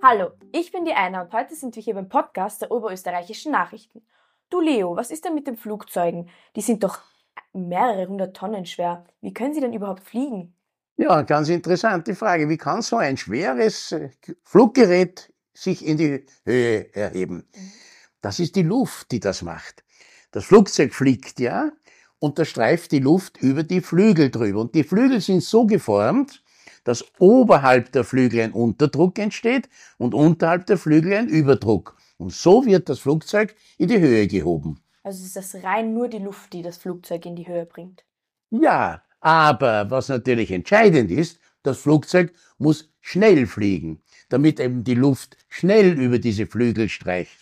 Hallo, ich bin die Aina und heute sind wir hier beim Podcast der Oberösterreichischen Nachrichten. Du Leo, was ist denn mit den Flugzeugen? Die sind doch mehrere hundert Tonnen schwer. Wie können sie denn überhaupt fliegen? Ja, ganz interessante Frage. Wie kann so ein schweres Fluggerät sich in die Höhe erheben? Das ist die Luft, die das macht. Das Flugzeug fliegt, ja, und da streift die Luft über die Flügel drüber. Und die Flügel sind so geformt, dass oberhalb der Flügel ein Unterdruck entsteht und unterhalb der Flügel ein Überdruck. Und so wird das Flugzeug in die Höhe gehoben. Also ist das rein nur die Luft, die das Flugzeug in die Höhe bringt? Ja, aber was natürlich entscheidend ist, das Flugzeug muss schnell fliegen, damit eben die Luft schnell über diese Flügel streicht.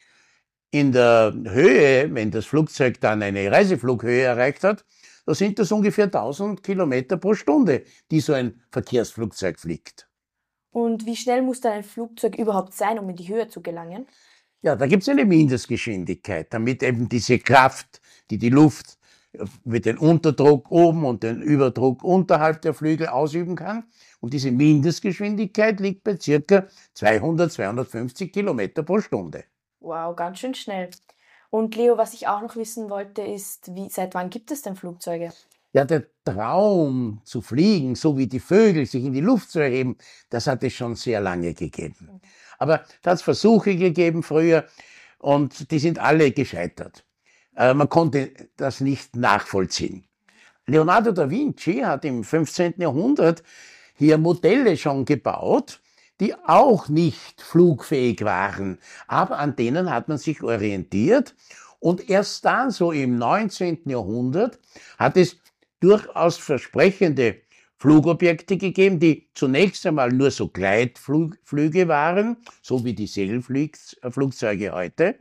In der Höhe, wenn das Flugzeug dann eine Reiseflughöhe erreicht hat, da sind das ungefähr 1000 Kilometer pro Stunde, die so ein Verkehrsflugzeug fliegt. Und wie schnell muss dann ein Flugzeug überhaupt sein, um in die Höhe zu gelangen? Ja, da gibt es eine Mindestgeschwindigkeit, damit eben diese Kraft, die die Luft mit dem Unterdruck oben und den Überdruck unterhalb der Flügel ausüben kann. Und diese Mindestgeschwindigkeit liegt bei circa 200, 250 Kilometer pro Stunde. Wow, ganz schön schnell. Und Leo, was ich auch noch wissen wollte, ist, seit wann gibt es denn Flugzeuge? Ja, der Traum zu fliegen, so wie die Vögel, sich in die Luft zu erheben, das hat es schon sehr lange gegeben. Aber da hat es Versuche gegeben früher und die sind alle gescheitert. Man konnte das nicht nachvollziehen. Leonardo da Vinci hat im 15. Jahrhundert hier Modelle schon gebaut, die auch nicht flugfähig waren, aber an denen hat man sich orientiert. Und erst dann, so im 19. Jahrhundert, hat es durchaus versprechende Flugobjekte gegeben, die zunächst einmal nur so Gleitflüge waren, so wie die Segelflugzeuge heute.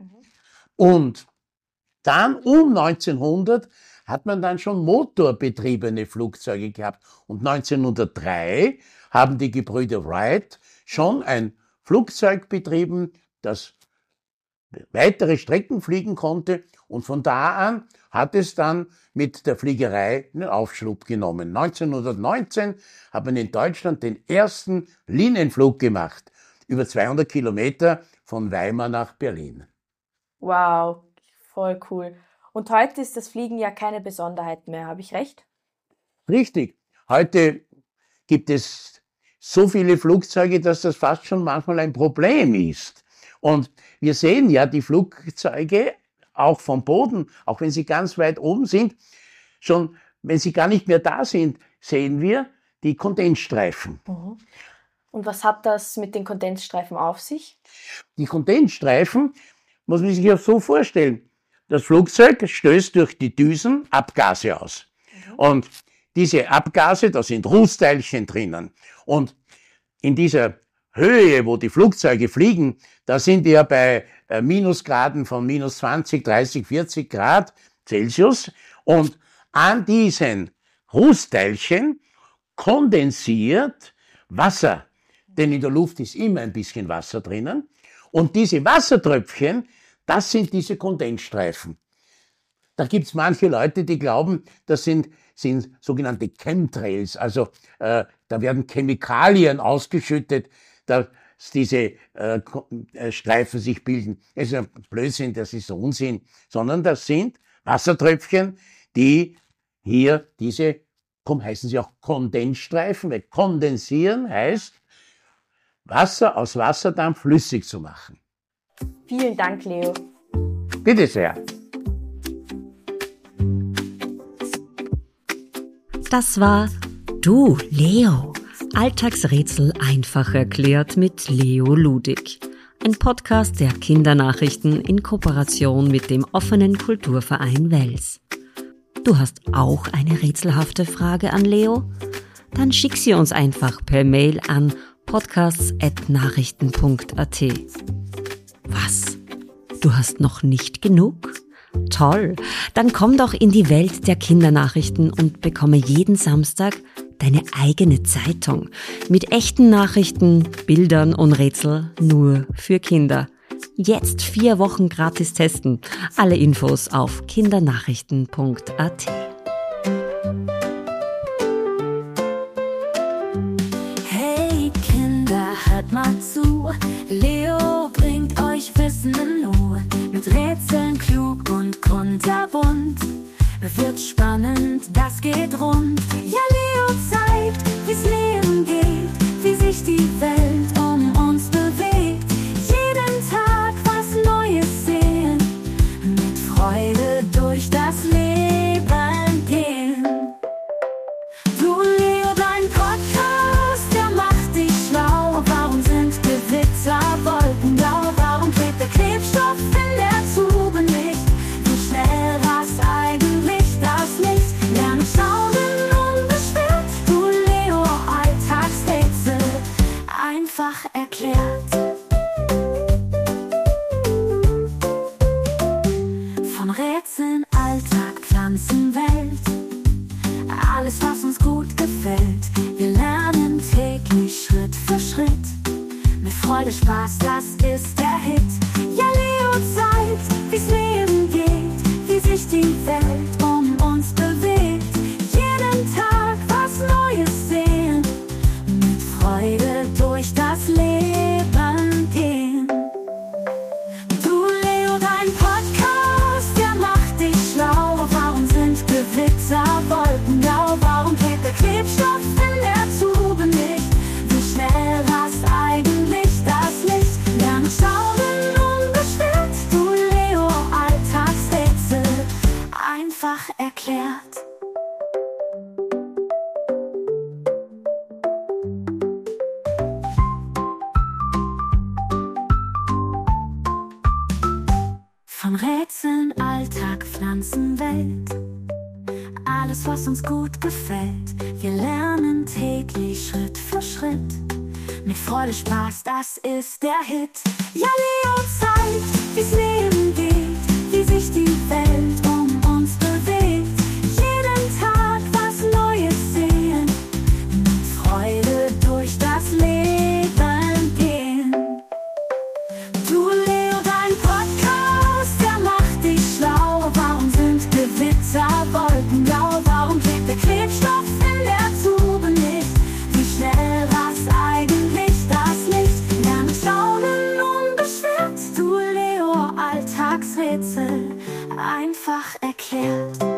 Und dann um 1900 hat man dann schon motorbetriebene Flugzeuge gehabt. Und 1903 haben die Gebrüder Wright schon ein Flugzeug betrieben, das weitere Strecken fliegen konnte. Und von da an hat es dann mit der Fliegerei einen Aufschwung genommen. 1919 hat man in Deutschland den ersten Linienflug gemacht, über 200 Kilometer von Weimar nach Berlin. Wow, voll cool. Und heute ist das Fliegen ja keine Besonderheit mehr, habe ich recht? Richtig. Heute gibt es so viele Flugzeuge, dass das fast schon manchmal ein Problem ist. Und wir sehen ja die Flugzeuge auch vom Boden, auch wenn sie ganz weit oben sind, schon wenn sie gar nicht mehr da sind, sehen wir die Kondensstreifen. Und was hat das mit den Kondensstreifen auf sich? Die Kondensstreifen muss man sich ja so vorstellen. Das Flugzeug stößt durch die Düsen Abgase aus. Und diese Abgase, da sind Rußteilchen drinnen. Und in dieser Höhe, wo die Flugzeuge fliegen, da sind wir bei Minusgraden von minus 20, 30, 40 Grad Celsius. Und an diesen Rußteilchen kondensiert Wasser. Denn in der Luft ist immer ein bisschen Wasser drinnen. Und diese Wassertröpfchen, das sind diese Kondensstreifen. Da gibt's manche Leute, die glauben, das sind sogenannte Chemtrails. Also da werden Chemikalien ausgeschüttet, dass diese Streifen sich bilden. Das ist ein Blödsinn, das ist Unsinn. Sondern das sind Wassertröpfchen, die hier heißen sie auch Kondensstreifen, weil kondensieren heißt, Wasser aus Wasserdampf flüssig zu machen. Vielen Dank, Leo. Bitte sehr. Das war Du, Leo. Alltagsrätsel einfach erklärt mit Leo Ludig. Ein Podcast der Kindernachrichten in Kooperation mit dem offenen Kulturverein Wels. Du hast auch eine rätselhafte Frage an Leo? Dann schick sie uns einfach per Mail an podcasts@nachrichten.at. Was? Du hast noch nicht genug? Toll, dann komm doch in die Welt der Kindernachrichten und bekomme jeden Samstag deine eigene Zeitung mit echten Nachrichten, Bildern und Rätsel nur für Kinder. Jetzt 4 Wochen gratis testen. Alle Infos auf kindernachrichten.at. Hey Kinder, hört mal zu. Leo bringt euch Wissen in Ruhe, mit Rätseln klug und kunterbunt. Wird spannend, das geht rund. Ja, Leo zeigt, wie's Leben geht, wie sich die Welt um uns bewegt. Jeden Tag was Neues sehen, mit Freude durch das Leben gehen. Du Leo, dein Podcast, der macht dich schlau. Warum sind Gewitter wolkenblau? Warum klebt der Klebstoff in der Tube nicht? Wie schnell rast eigentlich das Licht? Lerne schauen unbeschwert. Du Leo, Alltagsrätsel einfach erklärt. Von Rätseln, Alltag, Pflanzenwelt, alles was uns gut gefällt. Wir lernen täglich Schritt für Schritt. Mit Freude, Spaß, das ist der Hit. Ja, Leo zeigt, wie's Leben geht, wie sich die Welt um uns bewegt. Jeden Tag was Neues sehen, mit Freude durch das Leben gehen. Du Leo, dein Podcast, der macht dich schlau. Warum sind Gewitter wolkenblau? Warum klebt der Klebstoff in der Tube nicht? Wie schnell rast eigentlich das Licht? Lerne schauen unbeschwert. Du Leo, Alltagsrätsel einfach erklärt. Von Rätseln, Alltag, Pflanzenwelt, alles was uns gut gefällt. Wir lernen täglich Schritt für Schritt. Mit Freude, Spaß, das ist der Hit. Ja, Leo zeigt, wie's Leben geht, wie sich die Welt um uns bewegt. Jeden Tag was Neues sehen, mit Freude durch das Leben gehen. Du Leo, dein Podcast, der macht dich schlau. Warum sind Gewitter wolkenblau? Warum klebt der Klebstoff in der Tube nicht? Wie schnell rast eigentlich das Licht? Lerne schauen unbeschwert. Du Leo, Alltagsrätsel einfach erklärt.